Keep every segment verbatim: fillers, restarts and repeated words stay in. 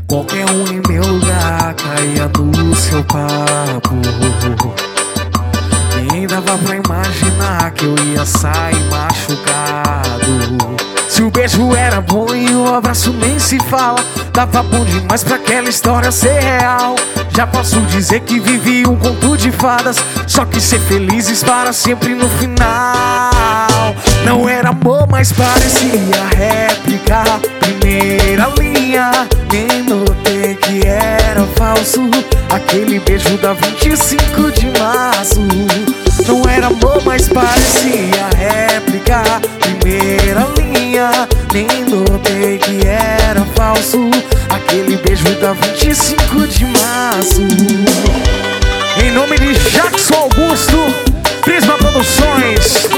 Qualquer um em meu lugar caía no seu papo. Nem dava pra imaginar que eu ia sair machucado. Se o beijo era bom e o abraço nem se fala, tava bom demais pra aquela história ser real. Já posso dizer que vivi um conto de fadas, só que ser felizes para sempre no final. Não era amor, mas parecia réplica. Primeira linha, nem notei que era falso. Aquele beijo da vinte e cinco de março. Não era amor, mas parecia réplica. Primeira linha, nem notei que era falso. Aquele beijo da vinte e cinco de março. Em nome de Jackson Augusto, Prisma Produções.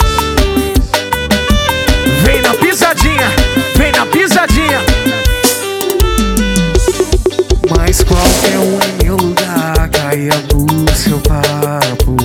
Vem na pisadinha, vem na pisadinha. Mas qualquer um em meu lugar caía no seu papo.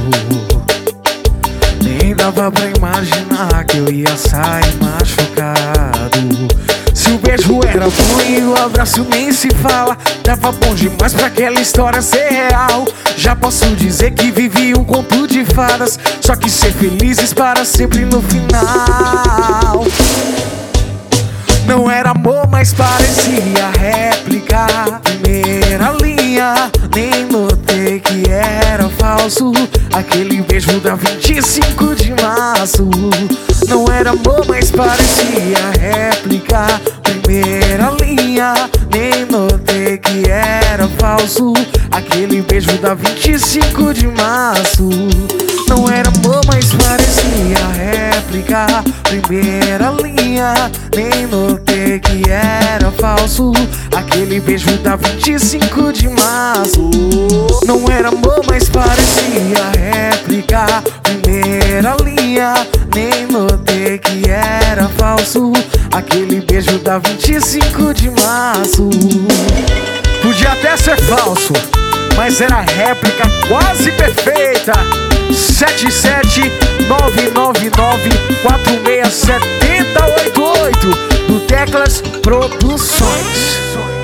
Nem dava pra imaginar que eu ia sair machucado. Se o beijo era bom e o abraço nem se fala, tava bom demais pra aquela história ser real. Já posso dizer que vivi um conto de fadas, só que ser felizes para sempre no final. Não era amor, mas parecia réplica. Primeira linha, nem notei que era falso. Aquele beijo da vinte e cinco de março. Não era amor, mas parecia réplica. Primeira linha, nem notei que era falso. Aquele beijo da vinte e cinco de março. Não era amor, mas parecia réplica. Primeira linha, nem notei que era falso. Aquele beijo da vinte e cinco de março. Não era amor, mas parecia réplica. Primeira linha, nem notei que era falso. Aquele beijo da vinte e cinco de março. Podia até ser falso, mas era réplica quase perfeita. Sete sete nove nove nove quatro seis sete zero oito oito do Teclas Produções.